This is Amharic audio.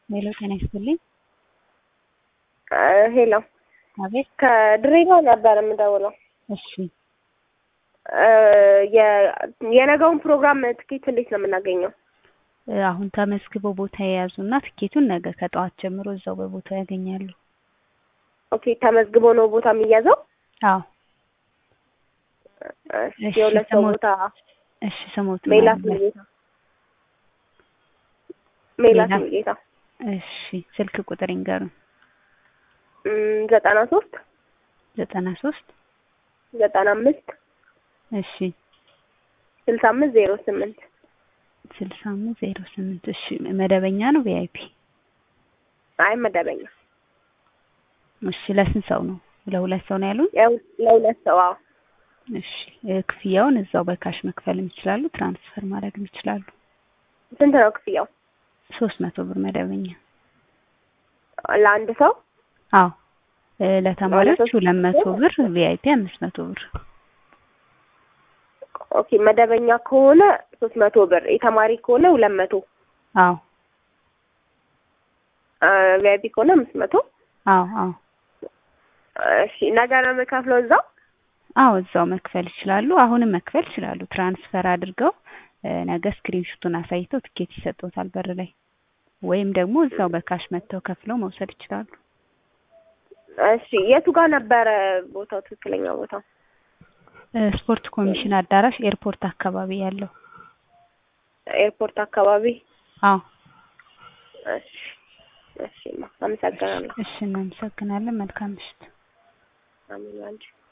ሄሎ ጤና ይስጥልኝ። ሄሎ አቤት። ከድሬዳዋ ነበር የምደውለው። እሺ የነገውን ፕሮግራም ትኬት እንዴት ነው የምናገኘው? አሁን ተመዝግበው ቦታ የያዙና ትኬቱን ነገ ከጠዋት ጀምሮ እዛው በቦታው ያገኛሉ። ኦኬ ተመዝግቦ ነው ቦታ የሚያዘው? አዎ። እሺ የሁለት ሰው ቦታ። እሺ ስሞት ሜላት ሙሉጌታ። ሜላት ሙሉጌታ። እሺ ስልክ ቁጥር ይንገሩን። 93 95 እሺ 6508 6508 እሺ መደበኛ ነው ቪአይፒ? አይ መደበኛ። እሺ ለስንት ሰው ነው? ለሁለት ሰው ነው ያሉን? ለሁለት ሰው። አዎ። እሺ ክፍያውን እዛው በካሽ መክፈልም ይችላሉ፣ ትራንስፈር ማድረግም ይችላሉ። ስንት ነው ክፍያው? 300 ብር መደበኛ። ለአንድ ሰው? አዎ። ለተማሪዎች 200 ብር፣ ቪአይፒ 500 ብር። ኦኬ መደበኛ ከሆነ 300 ብር፣ የተማሪ ከሆነ 200። አዎ። ቪአይፒ ከሆነ 500። አዎ አዎ። እሺ ነገ ነው የምከፍለው እዛው? አዎ እዛው መክፈል ይችላሉ። አሁንም መክፈል ይችላሉ። ትራንስፈር አድርገው ነገ ስክሪንሾቱን አሳይተው ትኬት ይሰጡታል በር ላይ፣ ወይም ደግሞ እዛው በካሽ መተው ከፍለው መውሰድ ይችላሉ። እሺ የቱ ጋር ነበረ ቦታው? ትክክለኛ ቦታው? ስፖርት ኮሚሽን አዳራሽ ኤርፖርት አካባቢ ያለው። ኤርፖርት አካባቢ? አዎ። እሺ እሺ አመሰግናለሁ። እሺ እናመሰግናለን። መልካም ምሽት። አሜን።